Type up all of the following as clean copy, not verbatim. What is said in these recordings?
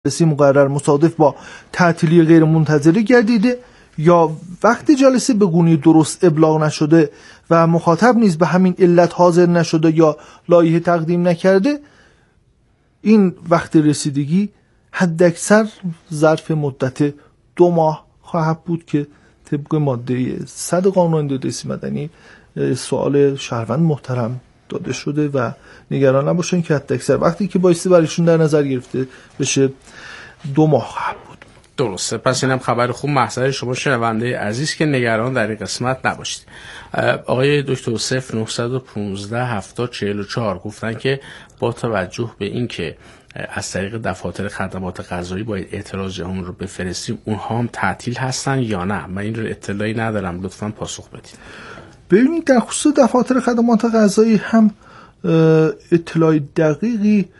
مقرر مصادف با تعطیلی غیر منتظره گردیده یا وقتی جلسه به گونه درست ابلاغ نشده و مخاطب نیز به همین علت حاضر نشده یا لایحه تقدیم نکرده، این وقت رسیدگی حداکثر ظرف مدت 2 ماه خواهد بود که طبق ماده 100 قانون دادرسی مدنی سوال شهروند محترم داده شده و نگران نباشن که حداکثر وقتی که بایستی برایشون در نظر گرفته بشه 2 ماه خواهد بود. درسته. پس اینم خبر خوب محضر شما شنونده عزیز که نگران در این قسمت نباشید. آقای دکتر 0915 70 44 گفتن که با توجه به این که از طریق دفاتر خدمات قضایی باید اعتراضیامون رو بفرستیم، اونها هم تعطیل هستن یا نه؟ من این رو اطلاعی ندارم، لطفاً پاسخ بدید. ببینید در خصوص دفاتر خدمات قضایی هم اطلاع دقیقی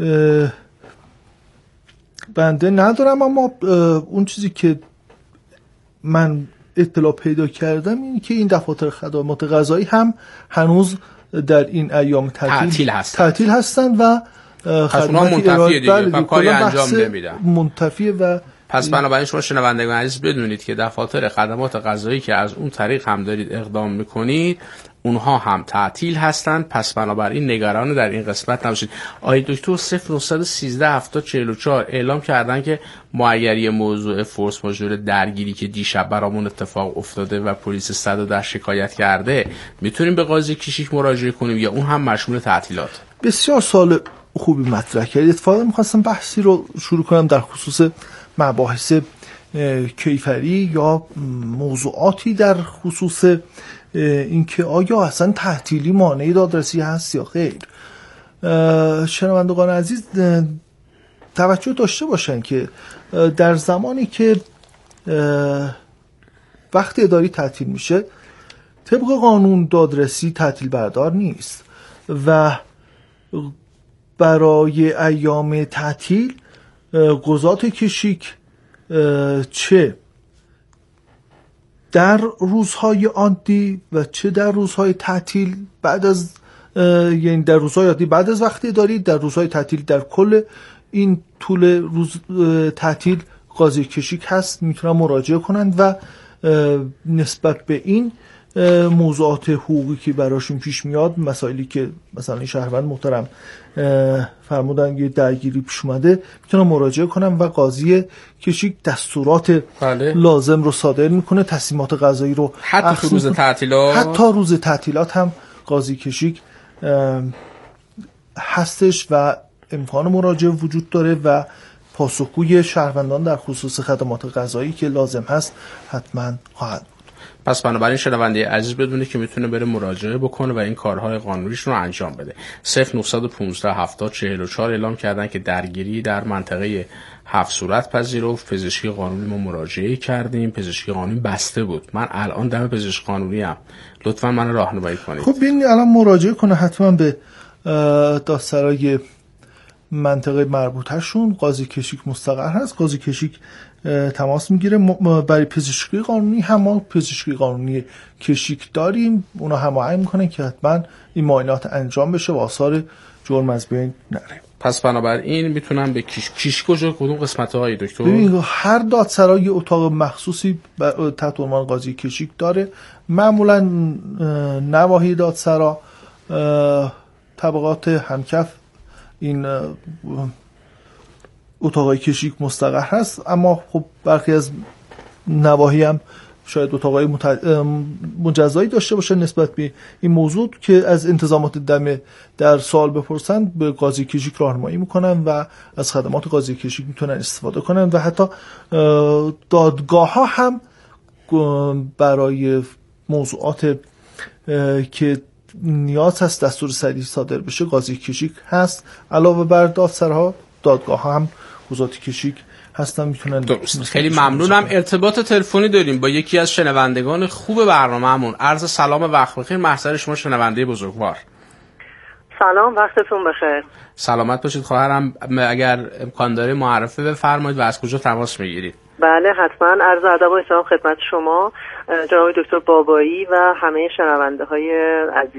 بنده ندارم، اما اون چیزی که من اطلاع پیدا کردم اینه که این دفاتر خدمات قضایی هم هنوز در این ایام تعطیل هستن و خدمات منتفیه دیگه، کاری انجام نمیدن، منتفیه. و پس بنابراین شما شنوندگان عزیز بدونید که دفاتر خدمات قضایی که از اون طریق هم دارید اقدام میکنید اونها هم تعطیل هستند. پس بنابراین نگران در این قسمت نباشید. آقای دکتر 0913 70 44 اعلام کردن که ما اگر یه موضوع فورس ماژور درگیری که دیشب برامون اتفاق افتاده و پلیس 110 شکایت کرده میتونیم به قاضی کشیک مراجعه کنیم یا اون هم مشمول تعطیلات؟ بسیار سوال خوبی مطرح کردید. اتفاقا می‌خواستم بحثی رو شروع کنم در خصوص مباحث کیفری یا موضوعاتی در خصوص اینکه آیا اصلا تعطیلی مانع دادرسی هست یا خیر. شنوندگان عزیز توجه داشته باشن که در زمانی که وقت اداری تعطیل میشه طبق قانون دادرسی تعطیل بردار نیست و برای ایام تعطیل قضات کشیک چه در روزهای عادی و چه در روزهای تعطیل بعد از یعنی در روزهای عادی بعد از وقت اداری، در روزهای تعطیل در کل این طول روز تعطیل قاضی کشیک هست، میتونن مراجعه کنند و نسبت به این موضوعات حقوقی که براشون پیش میاد، مسائلی که مثلا شهروند محترم فرمودن یه درگیری پیش اومده، میتونن مراجعه کنن و قاضی کشیک دستورات لازم رو صادر میکنه، تصمیمات قضایی رو حتی روز تعطیلات، حتی روز تعطیلات هم قاضی کشیک هستش و امکان مراجعه وجود داره و پاسخگوی شهروندان در خصوص خدمات قضایی که لازم هست حتما خواهد بود. پس بنابراین شنونده عزیز بدونه که میتونه بره مراجعه بکنه و این کارهای قانونیش رو انجام بده. 0915 70 44 اعلام کردن که درگیری در منطقه 7 صورت پذیرفت. پزشکی قانونی ما مراجعه کردیم، پزشکی قانونی بسته بود. من الان دم پزشک قانونی ام، لطفا من راهنمایی کنید. خب ببین الان مراجعه کنه حتما به دادسرای منطقه مربوطه‌شون. قاضی کشیک مستقر هست، قاضی کشیک تماس میگیره. برای پزشکی قانونی هم ما پزشکی قانونی کشیک داریم، اونا هماهنگ میکنن که حتما این معاینات انجام بشه و آثار جرم از بین نره. پس بنابراین میتونم به کشیک کجا کدوم قسمت‌های دکتر؟ ببین هر دادسرای اتاق مخصوصی تحت عنوان قاضی کشیک داره. معمولا نواحی دادسرا طبقات همکف این اتاقای کشیک مستقر هست، اما خب برخی از نواحی هم شاید اتاقای مجزایی داشته باشه نسبت به این موضوع که از انتظامات دم در سوال بپرسن به قاضی کشیک راهنمایی میکنن و از خدمات قاضی کشیک میتونن استفاده کنن و حتی دادگاه ها هم برای موضوعات که نیاز هست دستور سریع صادر بشه قاضی کشیک هست. علاوه بر دادسرها دادگاه ها هم قضات کشیک هستن میتونن. خیلی ممنونم. ارتباط تلفنی داریم با یکی از شنوندگان خوب برنامه‌مون. عرض سلام و وقت بخیر محضر شما شنونده بزرگوار. سلام، وقتتون بخیر. سلامت باشید خواهرم. اگر امکان داره معرفی بفرمایید و از کجا تماس میگیرید؟ بله حتما. عرض ادب و احترام خدمت شما جناب دکتر بابایی و همه شنونده های عزیز.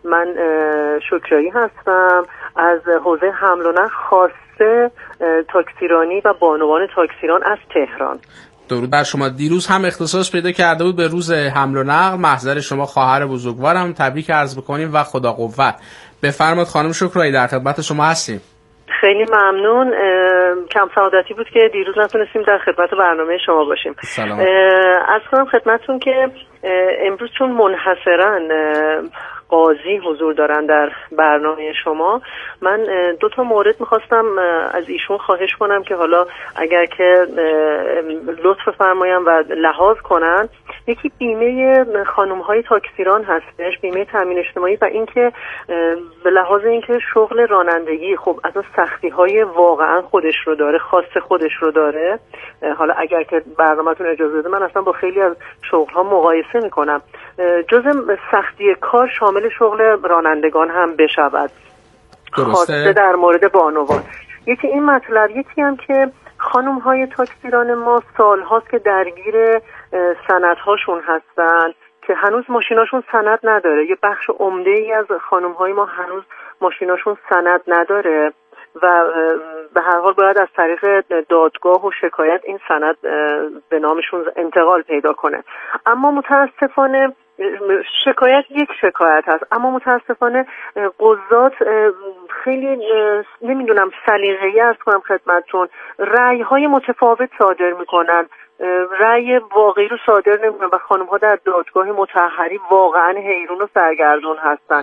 من شکرایی هستم از حوزه حمل و نقل خاصه تاکسیرانی و بانوان تاکسیران از تهران. درود بر شما. دیروز هم اختصاص پیدا کرده بود به روز حمل و نقل. محضر شما خواهر بزرگوارم تبریک عرض بکنیم و خدا قوت. بفرمایید خانم شکرایی، در خدمت شما هستیم. خیلی ممنون. کم سعادتی بود که دیروز نتونستیم در خدمت برنامه شما باشیم. سلام. از کنم خدمتتون که امروز چون منحصراً قاضی حضور دارن در برنامه شما، من 2 مورد میخواستم از ایشون خواهش کنم که حالا اگر که لطف فرمایم و لحاظ کنن. یکی بیمه خانم‌های تاکسیران هستش، بیمه تامین اجتماعی، و اینکه به لحاظ اینکه شغل رانندگی خب از سختی‌های واقعا خودش رو داره، خاص خودش رو داره. حالا اگر که برنامه‌تون اجازه بده من اصلا با خیلی از شغل‌ها مقایسه می‌کنم. جزء سختی کار شامل شغل رانندگان هم بشود، خاصه در مورد بانوان. یکی این مطلب، یکی هم که خانم‌های تاکسیران ما سال‌هاست که درگیر سندهاشون هستن که هنوز ماشیناشون سند نداره. یه بخش عمده‌ای از خانم‌های ما هنوز ماشیناشون سند نداره و به هر حال باید از طریق دادگاه و شکایت این سند به نامشون انتقال پیدا کنه. اما متاسفانه شکایت یک شکایت هست، اما متاسفانه قضات خیلی نمیدونم سلیقه‌ای عرض کنم خدمتتون، رأی‌های متفاوت صادر میکنن، رأی واقعی رو صادر نمیکنن و خانم‌ها در دادگاه مطهری واقعا حیرون و سرگردون هستن.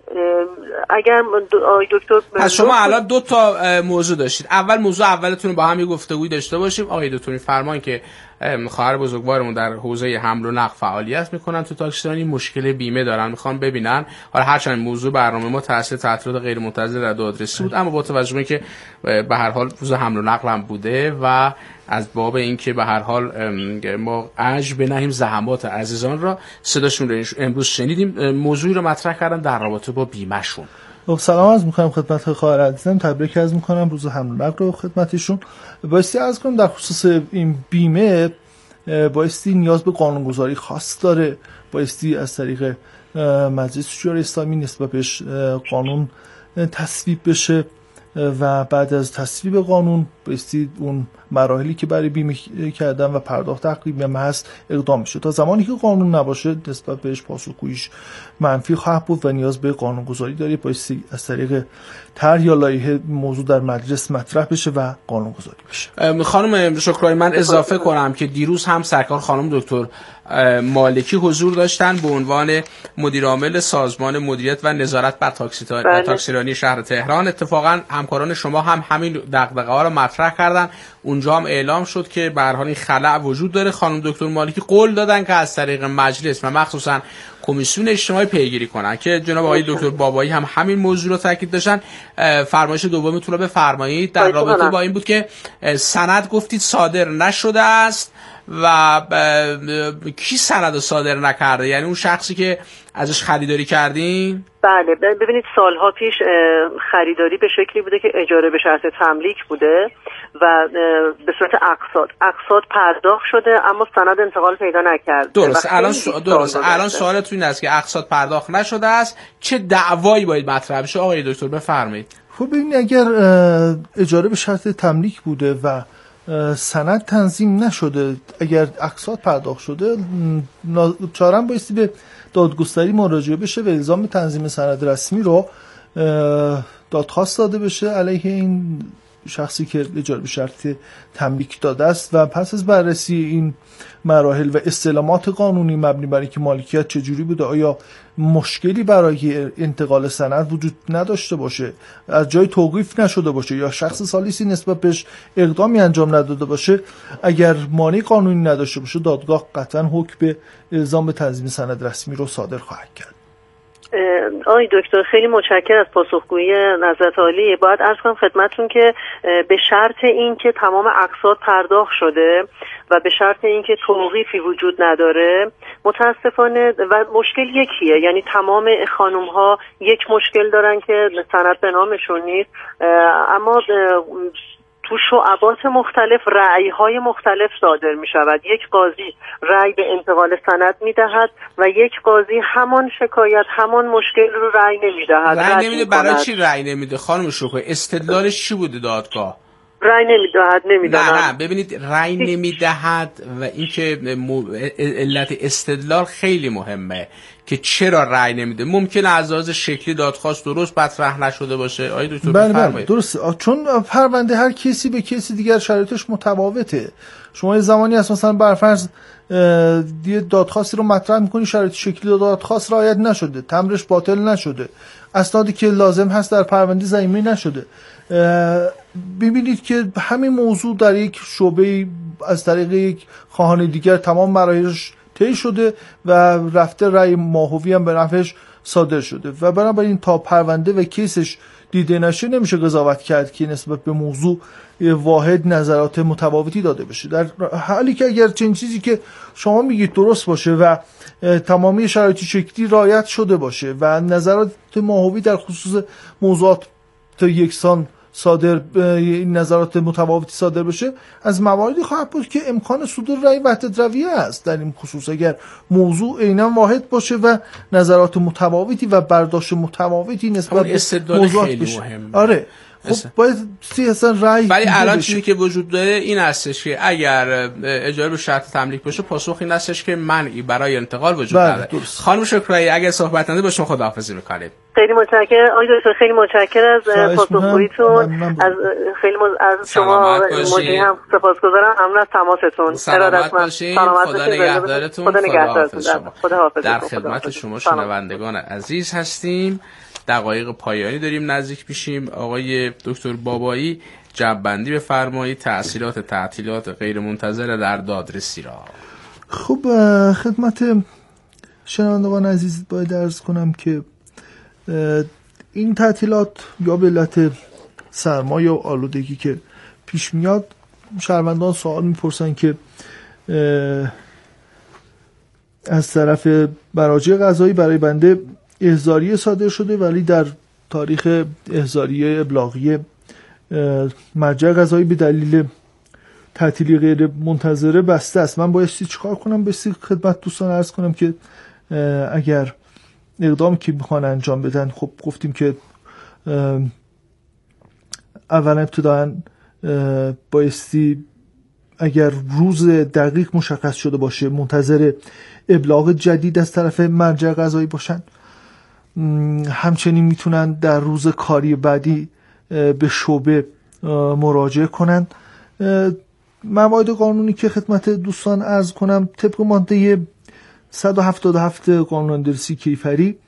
اگر دکتر پس شما الان 2 موضوع داشتید. اول موضوع اولتون با هم یه گفتگوی داشته باشیم. آقای دکتر میفرمایید که خواهر بزرگوارمون در حوزه حمل و نقل فعالیت میکنن، تو تاکسیرانی مشکل بیمه دارن، میخوان ببینن. حالا هرچند موضوع برنامه ما تاثیر تعطیلات غیر منتظره در دادرسی بود، اما با توجه به اینکه به هر حال روز حمل و نقل هم بوده و از باب اینکه به هر حال ما اجر بنهیم زحمات عزیزان را، صداشون رو امروز شنیدیم، موضوعی رو مطرح کردن در رابطه با بیمه‌شون. سلام عرض می‌کنم خدمت خواهر عزیزم، تبریک عرض می‌کنم روز حمل و نقل رو خدمتشون. بایستی عرض کنم در خصوص این بیمه بایستی نیاز به قانونگذاری خاص داره، بایستی از طریق مجلس شورای اسلامی نسبت بهش قانون تصویب بشه و بعد از تصویب قانون بایستی اون مراحلی که برای بیمه کردن و پرداخت حق بیمه هست اقدام میشه. تا زمانی که قانون نباشه نسبت بهش پاسخگوییش منفی خواهد بود و نیاز به قانونگذاری داره. بایستی از طریق طرح یا لایحه موضوع در مجلس مطرح بشه و قانونگذاری بشه. خانم شکرایی، من اضافه کنم که دیروز هم سرکار خانم دکتر مالکی حضور داشتن به عنوان مدیر عامل سازمان مدیریت و نظارت بر تاکسیرانی شهر تهران. اتفاقا همکاران شما هم همین دغدغه‌ها رو مطرح کردن. اونجا هم اعلام شد که به هر حال این خلأ وجود داره. خانم دکتر مالکی قول دادن که از طریق مجلس و مخصوصا کمیسیون اجتماعی پیگیری کنن که جناب آقای دکتر بابایی هم همین موضوع رو تاکید داشتن. فرمایش دومتون رو بفرمایید. در رابطه با این بود که سند گفتید صادر نشده است و کی سند رو صادر نکرده؟ یعنی اون شخصی که ازش خریداری کردین؟ بله، ببینید سالها پیش خریداری به شکلی بوده که اجاره به شرط تملیک بوده و به صورت اقساط پرداخت شده اما سند انتقال پیدا نکرده. درست. الان سوالتون این است که اقساط پرداخت نشده است، چه دعوایی باید مطرح بشه؟ آقای دکتر بفرمایید. خب ببینید اگر اجاره به شرط تملیک بوده و سند تنظیم نشده، اگر اقساط پرداخت شده، چارم بایستی به دادگستری مراجعه بشه و الزام تنظیم سند رسمی رو دادخواست داده بشه علیه این شخصی که اجاره به شرط تملیک داده است و پس از بررسی این مراحل و استلامات قانونی مبنی بر اینکه مالکیت چجوری بوده، آیا مشکلی برای انتقال سند وجود نداشته باشه، از جای توقیف نشده باشه یا شخص ثالثی نسبت بهش اقدامی انجام نداده باشه، اگر مانع قانونی نداشته باشه دادگاه قطعا حکم به الزام به تنظیم سند رسمی رو صادر خواهد کرد. آقای دکتر خیلی متشکرم از پاسخگویی نظرت عالی. باید عرض کنم خدمتتون که به شرط اینکه تمام اقساط پرداخت شده و به شرط اینکه توقیفی وجود نداره، متاسفانه و مشکل یکیه، یعنی تمام خانم‌ها یک مشکل دارن که سند به نامشون نیست، اما تو شعبات مختلف رأی‌های مختلف صادر می‌شود. یک قاضی رأی به انتقال سند می‌دهد و یک قاضی همان شکایت همان مشکل رو رأی نمی‌دهد. رأی نمیده. برای چی رأی نمیده خانم شکوه؟ استدلالش چی بوده دادگاه؟ رأی نمی‌دهد. نه ببینید، رأی نمیدهد و اینکه علت استدلال خیلی مهمه که چرا رأی نمیده. ممکنه از لحاظ شکلی دادخواست درست مطرح نشده باشه. آقای دکتر بله درست، چون پرونده هر کسی به کسی دیگر شرایطش متفاوته. شما یه زمانی هست مثلا برفرض یه دادخواستی رو مطرح میکنی، شرایط شکلی دادخواست رعایت نشده، تمرش باطل نشده، اسنادی که لازم هست در پرونده ضمیمی نشده. ببینید که همین موضوع در یک شعبه از طریق یک خواهان دیگر تمام مراحلش طی شده و رفته رأی ماهوی هم به نفعش صادر شده و بنابراین تا پرونده و کیسش دیده نشه نمیشه قضاوت کرد که نسبت به موضوع واحد نظرات متفاوتی داده بشه، در حالی که اگر چنین چیزی که شما میگید درست باشه و تمامی شرایط شکلی رعایت شده باشه و نظرات ماهوی در خصوص موضوعات یکسان صادر، این نظرات متفاوتی صادر بشه، از مواردی خواهد بود که امکان صدور رأی وحدت رویه است در این خصوص. اگر موضوع عیناً واحد باشه و نظرات متفاوتی و برداشت متفاوتی نسبت به موضوعات بشه، آره خب باید اصلا رأی. ولی الان چیزی که وجود داره این هستش که اگر اجاره به شرط تملیک بشه، پاسخ این هستش که منعی برای انتقال وجود داره. خانم شکرایی اگر صحبت نده با شما خداحافظی می‌کنیم. خیلی متشکرم آقای دکتر، خیلی متشکرم از پاسخگوییتون، از شما مجری هم سپاسگزارم. ممنون از تماستون. سلامت باشید. خدا نگهدارتون. خدا حافظ. در خدمت شما شنوندگان عزیز هستیم. دقایق پایانی داریم نزدیک میشیم. آقای دکتر بابایی جمع‌بندی بفرمایید تأثیرات تعطیلات غیر منتظره در دادرسی را. خب خدمت شنوندگان عزیز باید عرض کنم که این تعطیلات یا به علت سرما یا آلودگی که پیش میاد، شهروندان سوال میپرسن که از طرف مراجع قضایی برای بنده احضاریه صادر شده ولی در تاریخ احضاریه ابلاغی مرجع قضایی به دلیل تعطیلی غیر منتظره بسته است. من بایستی چیکار کنم؟ بایستی خدمت دوستان عرض کنم که اگر اقدامی که میخوان انجام بدن، خب گفتیم که اولا ابتداً بایستی اگر روز دقیق مشخص شده باشه منتظر ابلاغ جدید از طرف مرجع قضایی باشن. همچنین میتونن در روز کاری بعدی به شعبه مراجعه کنن. موارد قانونی که خدمت دوستان عرض کنم، طبق ماده 177 قانون اندرسی کیفری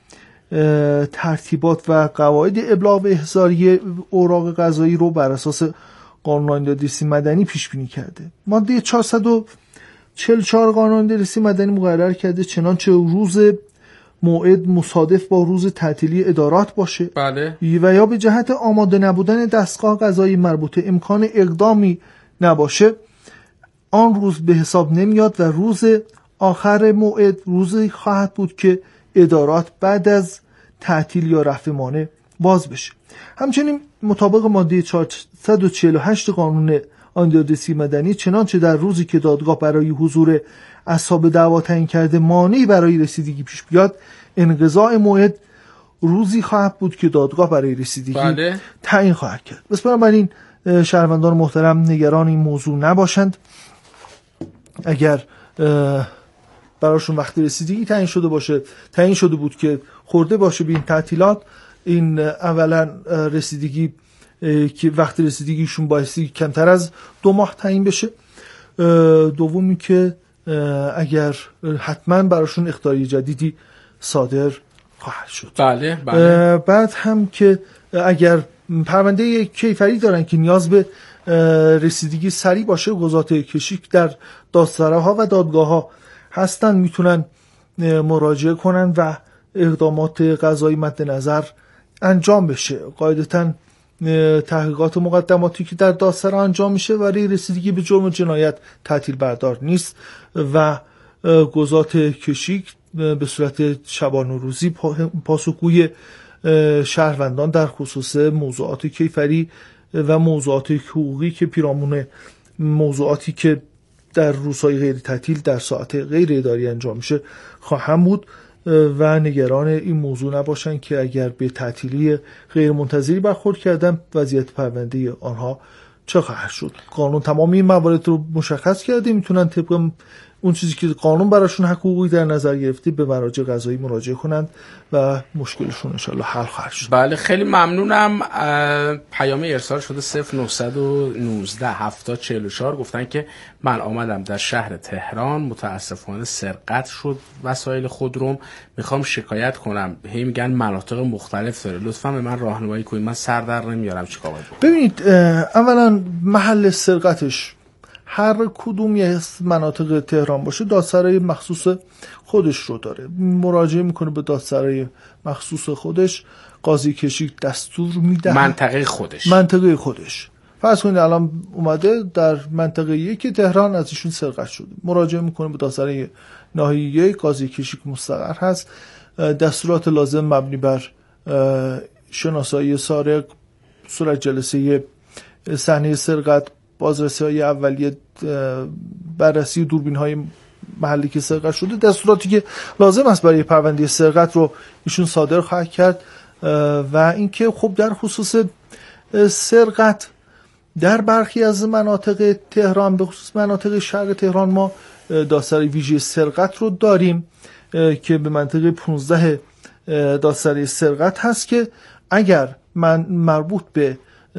ترتیبات و قواعد ابلاغ و احضاری اوراق قضایی رو بر اساس قانون اندرسی مدنی پیش بینی کرده. ماده 444 قانون اندرسی مدنی مقرر کرده چنانچه روز موعد مصادف با روز تعطیلی ادارات باشه، بله، و یا به جهت آماده نبودن دستگاه قضایی مربوطه امکان اقدامی نباشه، آن روز به حساب نمیاد و روز آخر موعد روزی خواهد بود که ادارات بعد از تعطیل یا رفع مانع باز بشه. همچنین مطابق ماده 448 قانون اندرسی مدنی چنانچه در روزی که دادگاه برای حضور اصحاب دعوا تعیین کرده مانعی برای رسیدگی پیش بیاد، انقضاء موعد روزی خواهد بود که دادگاه برای رسیدگی تعیین خواهد کرد. بس بنابراین شهروندان محترم نگران این موضوع نباشند. اگر براشون وقت رسیدگی تعیین شده بود که خورده باشه به این تعطیلات، این اولا رسیدگی که وقت رسیدگیشون بایستی کمتر از 2 ماه تعیین بشه. دومی که اگر حتما براشون اخطاری جدیدی صادر خواهد شد. بله. بعد هم که اگر پرونده کیفری دارن که نیاز به رسیدگی سریع باشه، قضات کشیک در دادسراها و دادگاه ها هستن، میتونن مراجعه کنن و اقدامات قضایی مد نظر انجام بشه. قاعدتاً تحقیقات و مقدماتی که در دادسرا انجام میشه برای رسیدگی به جرم جنایت تعطیل بردار نیست و قضات کشیک به صورت شبانه روزی پاسخگوی شهروندان در خصوص موضوعات کیفری و موضوعات حقوقی که پیرامون موضوعاتی که در روزهای غیر تعطیل در ساعت غیر اداری انجام میشه خواهم بود و نگران این موضوع نباشن که اگر به تعطیلی غیر منتظری برخورد کردن وضعیت پرونده آنها چه خواهد شد. قانون تمامی این موارد رو مشخص کرده، میتونن طبق اون چیزی که قانون براشون حق حقوقی در نظر گرفته به مراجع قضایی مراجعه کنند و مشکلشون انشالله حل خواهد شد. بله خیلی ممنونم. پیام ارسال شده 0919 7044 گفتن که من آمدم در شهر تهران، متاسفانه سرقت شد وسایل خودروم، میخوام شکایت کنم، هی میگن مناطق مختلف داره، لطفا به من راهنمایی کنید، من سر در نمیارم چیکار باید بکنم. ببینید اولا محل سرقتش هر کدوم یه مناطق تهران باشه دادسرای مخصوص خودش رو داره، مراجعه میکنه به دادسرای مخصوص خودش، قاضی کشی دستور میده منطقه خودش. فرض کنید الان اومده در منطقه 1 تهران از ایشون سرقت شده، مراجعه میکنه به دادسرای ناحیه 1 قاضی کشی که مستقر هست، دستورات لازم مبنی بر شناسایی سارق، صورت جلسه صحنه سرقت، بازرسی‌های اولیه، بررسی دوربین‌های محلی که سرقت شده، دستوراتی که لازم است برای پرونده سرقت رو ایشون صادر خواهد کرد. و اینکه خب در خصوص سرقت در برخی از مناطق تهران، به خصوص مناطق شرق تهران، ما دادسرای ویژه سرقت رو داریم که به منطقه 15 دادسرای سرقت هست که اگر مربوط به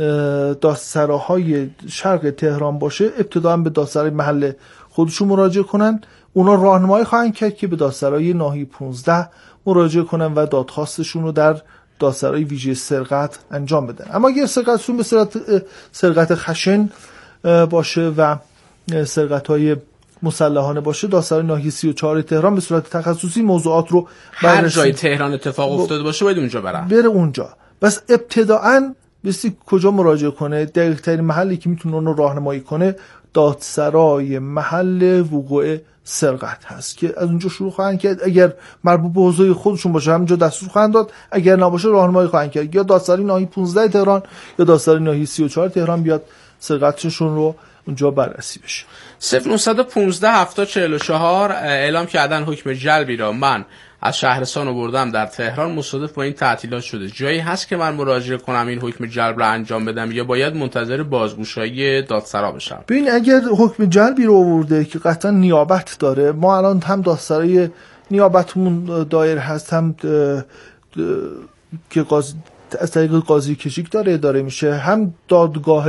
دادسراهای شرق تهران باشه ابتداً به دادسرای محل خودشون مراجعه کنن، اونا راهنمایی خواهند کرد که به دادسرای ناحیه 15 مراجعه کنن و دادخواستشون رو در دادسرای ویژه سرقت انجام بدن. اما اگر سرقتشون به صورت سرقت خشن باشه و سرقت‌های مسلحانه باشه، دادسرای ناحیه 34 تهران به صورت تخصصی موضوعات رو هر جای تهران اتفاق افتاده باشه باید اونجا بره اونجا. بس ابتداً بسید کجا مراجعه کنه، دقیق ترین محلی که میتونه اون رو راهنمایی کنه دادسرای محل وقوع سرقت هست که از اونجا شروع خواهند کرد. اگر مربوط به حوزه خودشون باشه همونجا دستور خواهند داد، اگر نباشه راهنمایی خواهند کرد یا دادسرای ناحیه 15 تهران یا دادسرای ناحیه 34 تهران بیاد سرقتشون رو اونجا بررسی بشه. 0915 7044 اعلام کردن حکم جلبی را من از شهرستان آوردم در تهران، مصادف با این تعطیلات شده، جایی هست که من مراجعه کنم این حکم جلب را انجام بدم یا باید منتظر بازگوشایی دادسرا بشم؟ ببین اگر حکم جلبی رو آورده که قطعا نیابت داره، ما الان هم دادسرای نیابتمون دایر هست، هم که از طریق قاضی کشیک داره میشه، هم دادگاه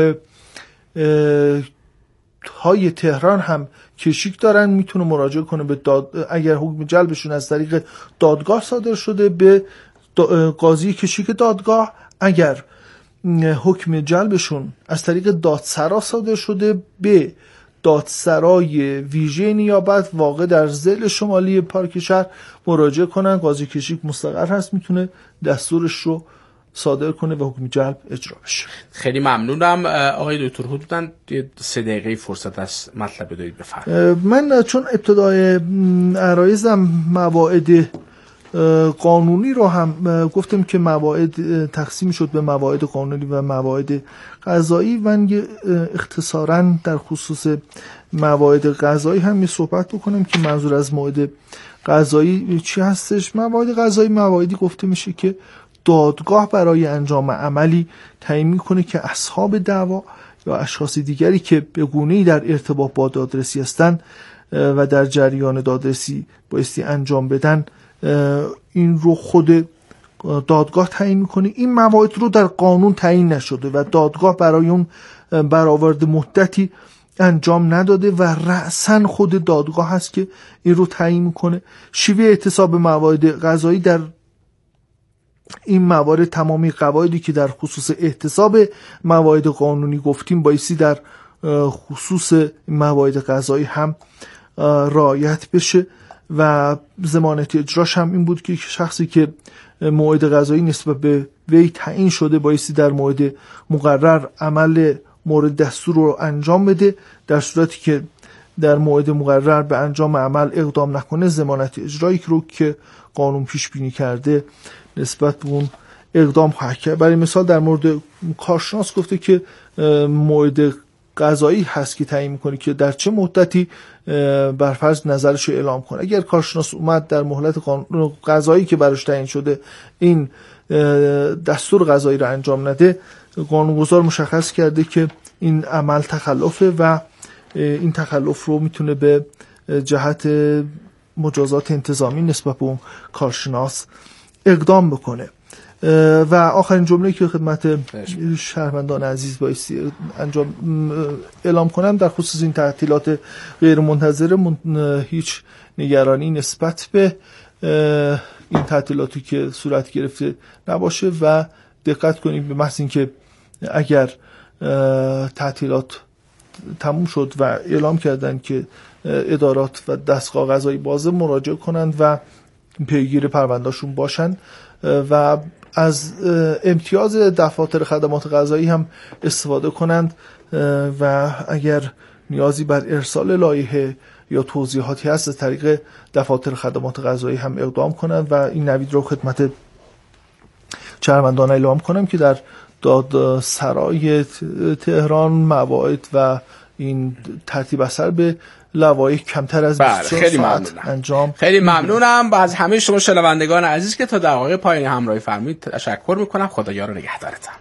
های تهران هم کشیک دارن، میتونه مراجعه کنه به اگر حکم جلبشون از طریق دادگاه صادر شده به قاضی کشیک دادگاه، اگر حکم جلبشون از طریق دادسرا صادر شده به دادسرای ویژه نیابت واقع در ضلع شمالی پارک شهر مراجعه کنن. قاضی کشیک مستقر هست، میتونه دستورش رو صادر کنه و حکم جلب اجرا بشه. خیلی ممنونم آقای دکتر. حدوداً 3 دقیقه فرصت از مطلب بدید بفرمایید. من چون ابتدای عرایزم مواد قانونی رو هم گفتم که مواد تقسیم شد به مواد قانونی و مواد قضایی، من اختصاراً در خصوص مواد قضایی هم می صحبت بکنم که منظور از مواد قضایی چی هستش. مواد قضایی موادی گفته میشه که دادگاه برای انجام عملی تعیین میکنه که اصحاب دعوا یا اشخاص دیگری که به گونه‌ای در ارتباط با دادرسی هستند و در جریان دادرسی بایستی انجام بدن، این رو خود دادگاه تعیین میکنه. این مواد رو در قانون تعیین نشده و دادگاه برای اون برآورد مدتی انجام نداده و رأساً خود دادگاه هست که این رو تعیین میکنه. شیوه اعتصاب مواد قضایی در این موارد، تمامی قواعدی که در خصوص احتساب مواد قانونی گفتیم بایستی در خصوص مواد قضایی هم رعایت بشه و ضمانت اجراش هم این بود که شخصی که موعد قضایی نسبت به وی تعیین شده بایستی در موعد مقرر عمل مورد دستور رو انجام بده. در صورتی که در موعد مقرر به انجام عمل اقدام نکنه، ضمانت اجرایی رو که قانون پیش بینی کرده نسبت به اون اقدام خواهد کرد. برای مثال در مورد کارشناس گفته که موعد قضایی هست که تعیین میکنه که در چه مدتی بر فرض نظرش رو اعلام کنه. اگر کارشناس اومد در مهلت قضایی که براش تعیین شده این دستور قضایی رو انجام نده، قانونگذار مشخص کرده که این عمل تخلفه و این تخلف رو میتونه به جهت مجازات انتظامی نسبت به اون کارشناس اقدام بکنه. و آخرین جمله که خدمت شهروندان عزیز بایستی اعلام کنم در خصوص این تعطیلات غیر منتظره، هیچ نگرانی نسبت به این تعطیلاتی که صورت گرفته نباشه و دقت کنیم به محض اینکه اگر تعطیلات تموم شد و اعلام کردن که ادارات و دستگاه قضایی بازه، مراجعه کنند و پیگیر پروندهشون باشن و از امتیاز دفاتر خدمات قضایی هم استفاده کنند و اگر نیازی بر ارسال لایحه یا توضیحاتی هست از طریق دفاتر خدمات قضایی هم اقدام کنند و این نوید رو خدمت شهروندان اعلام کنم که در دادسرای تهران مواعید و این ترتیب اثر به لوایح کمتر از 24 ساعت انجام. خیلی ممنونم از همه شما شنوندگان عزیز که تا دقایق پایانی همراهی فرمودید. تشکر میکنم. خدایا رو نگهدارتون.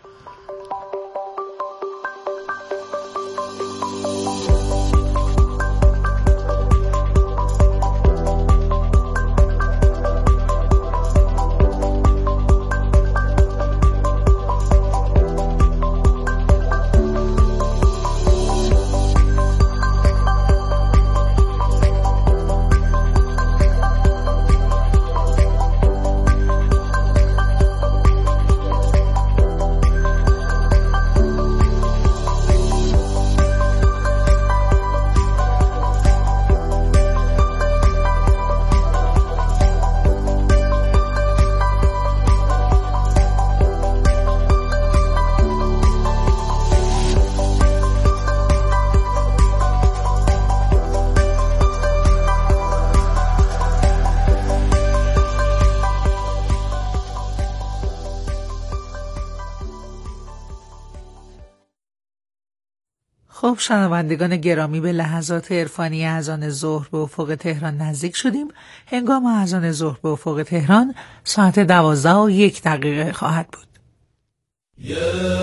خب شنوندگان گرامی، به لحظات عرفانی اذان ظهر به افق تهران نزدیک شدیم. هنگام اذان ظهر به افق تهران ساعت 12:01 خواهد بود. یا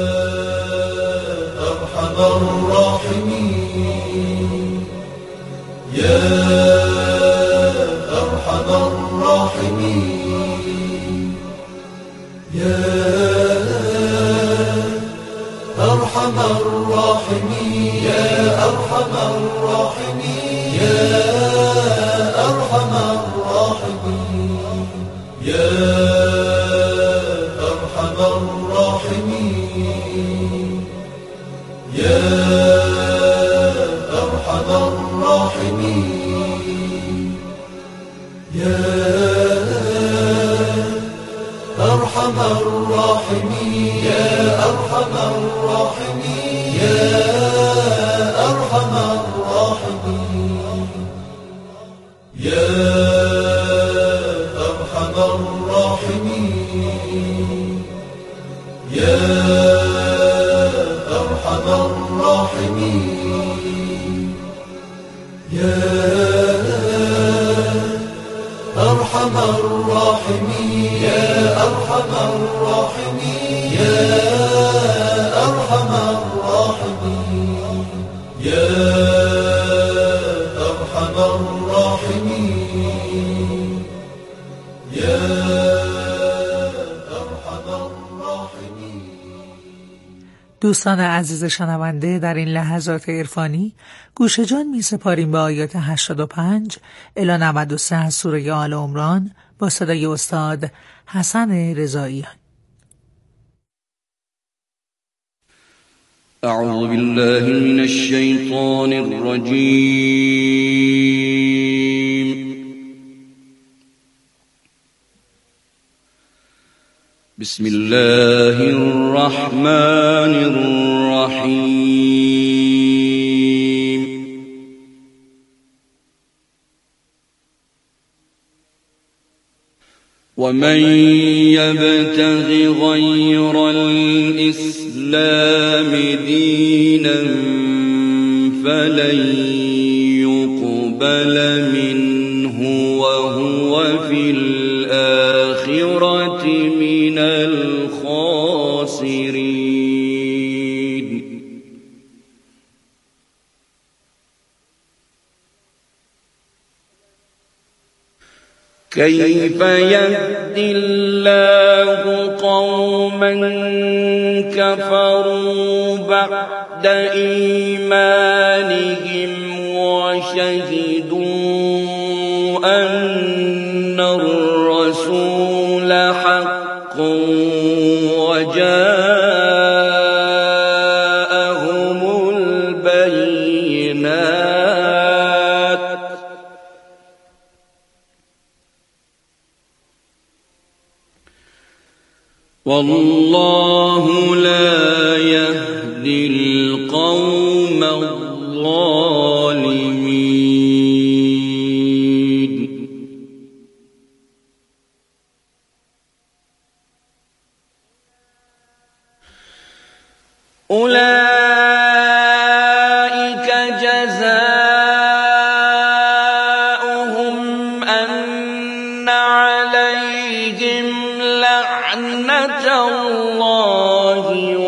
ارحم الراحمین، یا ارحم الراحمین، یا ارحم الراحمین، یا ارحم الراحمین، یا ارحم الراحمین، یا ارحم الراحمین، یا ارحم الراحمین، یا ارحم الراحمین، یا ارحم الراحمین، یا ارحم الراحمین، یا ارحم الراحمین، یا ارحم الراحمین، یا ارحم الراحمین، یا ارحم الراحمین، یا ارحم الراحمین، یا ارحم الراحمین، یا ارحم الراحمین. دوستان عزیز شنونده، در این لحظات عرفانی گوش جان می سپاریم به آیات 85 الی 93 از سوره آل عمران با صدای استاد حسن رضاییان. اعوذ بالله من الشیطان الرجیم. بسم الله الرحمن الرحیم. ومن يبتغ غير الإسلام دينا فلن يقبل منه وهو في الآخرة من الخاسرين. كيف يهدي الله قوما كفروا بعد إيمانهم وشهدوا أن الرسول حق وجاءهم البينات والله لا يهدي القوم الظالمين. أولئك جزاؤهم أن عليهم لعنة الله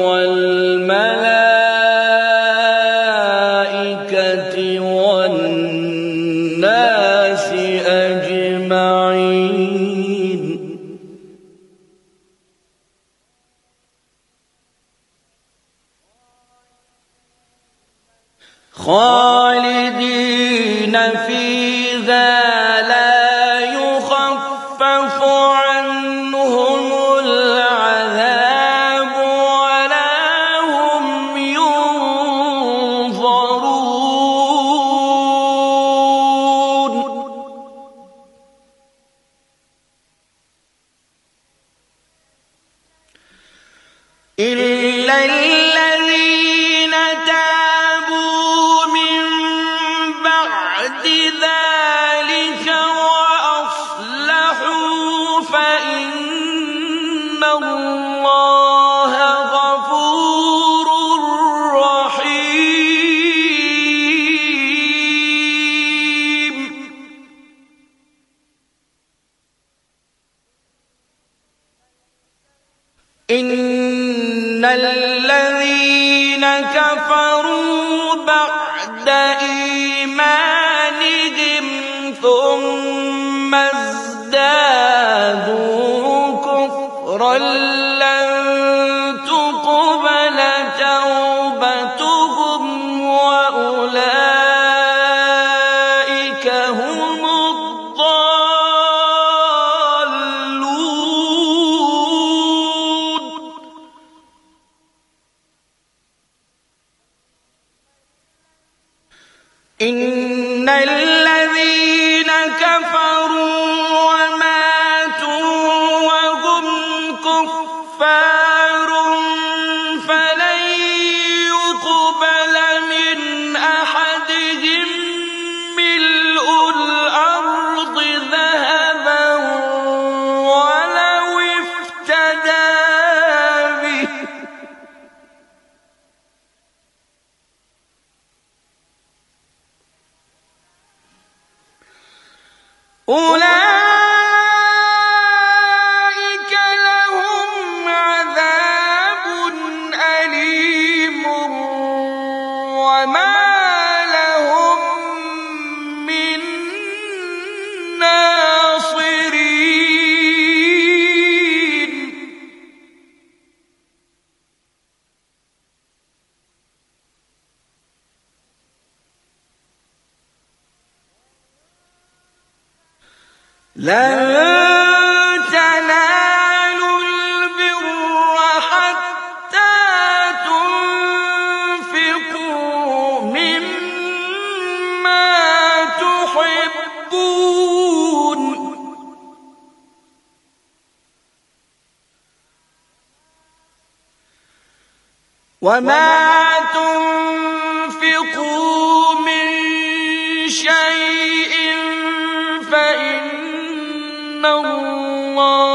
والملائكة والناس أجمعين. خالدين فيها لا يخفف عنهم العذاب ولا هم ينظرون. إلا الذين تابوا من بعد ذلك وأصلحوا فإن الله غفور رحيم. إن الذين كفروا بعد إيمانهم ثم ازدادوا كفرا لن تقبل توبتهم وأولئك هم الضالون. إن الذين كفروا وماتوا وهم كفار فلن يقبل من أحدهم ملء الأرض ذهبا ولو افتدى به. أولئك لهم عذاب أليم وما لهم من ناصرين. لن تنالوا البر حتى تنفقوا مما تحبون وما تنفقوا من شيء فإن الله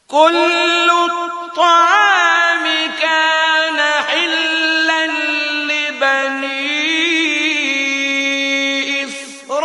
كل الطعام